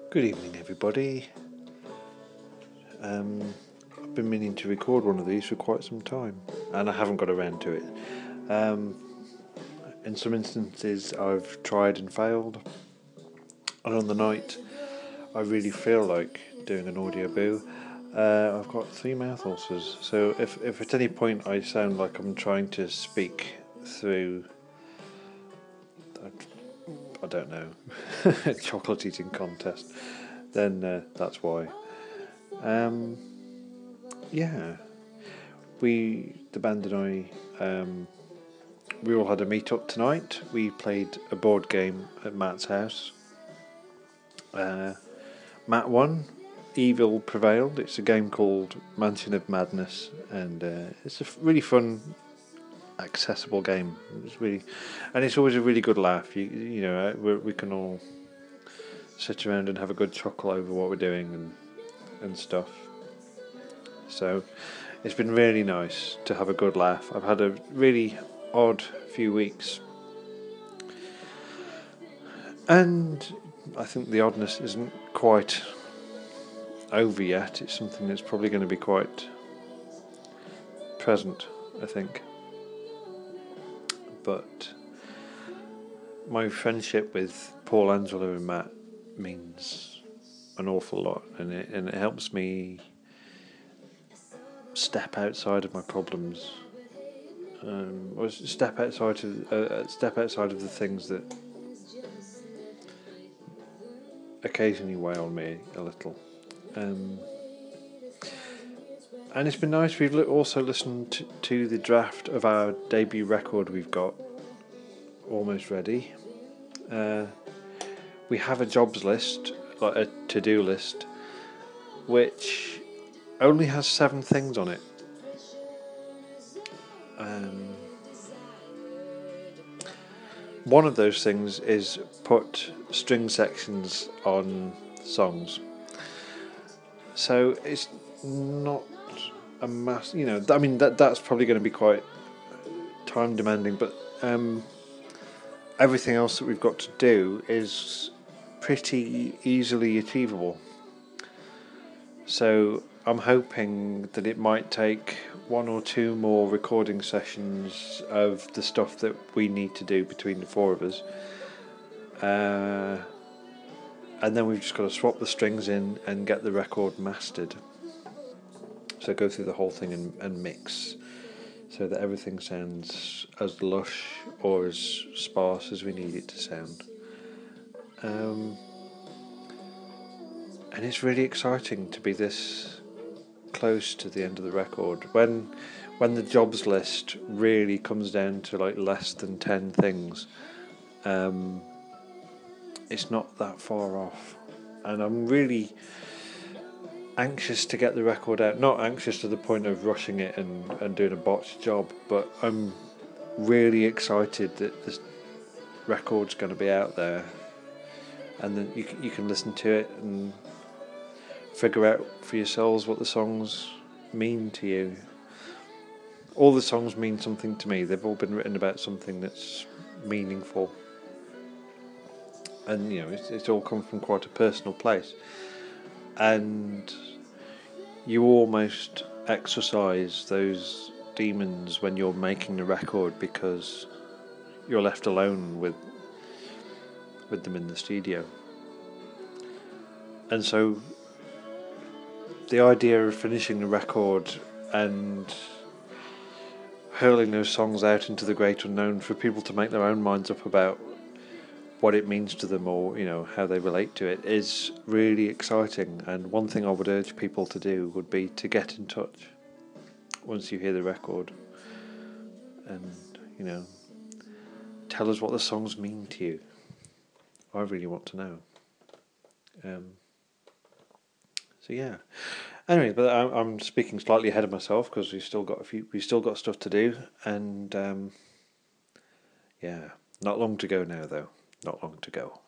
Good evening, everybody. I've been meaning to record one of these for quite some time, and I haven't got around to it. In some instances, I've tried and failed, and on the night, I really feel like doing an audio boo. I've got 3 mouth ulcers, so if at any point I sound like I'm trying to speak through, I don't know, chocolate eating contest, then that's why. The band and I, we all had a meet up tonight. We played a board game at Matt's house. Matt won. Evil prevailed. It's a game called Mansion of Madness, and it's a really fun, accessible game. It's always a really good laugh. We can all sit around and have a good chuckle over what we're doing and stuff. So it's been really nice to have a good laugh. I've had a really odd few weeks, and I think the oddness isn't quite over yet. It's something that's probably going to be quite present, I think. But my friendship with Paul, Angela and Matt means an awful lot, and it helps me step outside of my problems, or step outside of the things that occasionally weigh on me a little. And it's been nice. We've also listened to the draft of our debut record we've got almost ready. We have a jobs list, like a to-do list, which only has 7 things on it. One of those things is put string sections on songs. So it's not a mass, that's probably going to be quite time demanding, but everything else that we've got to do is pretty easily achievable. So I'm hoping that it might take 1 or 2 more recording sessions of the stuff that we need to do between the 4 of us. And then we've just got to swap the strings in and get the record mastered. So go through the whole thing and mix so that everything sounds as lush or as sparse as we need it to sound. And it's really exciting to be this close to the end of the record. When the jobs list really comes down to like less than 10 things, it's not that far off, and I'm really anxious to get the record out. Not anxious to the point of rushing it and doing a botched job, but I'm really excited that this record's going to be out there, and then you can listen to it and figure out for yourselves what the songs mean to you. All the songs mean something to me. They've all been written about something that's meaningful, and it's all come from quite a personal place, and you almost exercise those demons when you're making the record, because you're left alone with them in the studio. And so the idea of finishing the record and hurling those songs out into the great unknown for people to make their own minds up about what it means to them, or how they relate to it, is really exciting. And one thing I would urge people to do would be to get in touch once you hear the record and tell us what the songs mean to you. I really want to know. So yeah. Anyway, but I'm speaking slightly ahead of myself because we've still got stuff to do, and not long to go now though. Not long to go.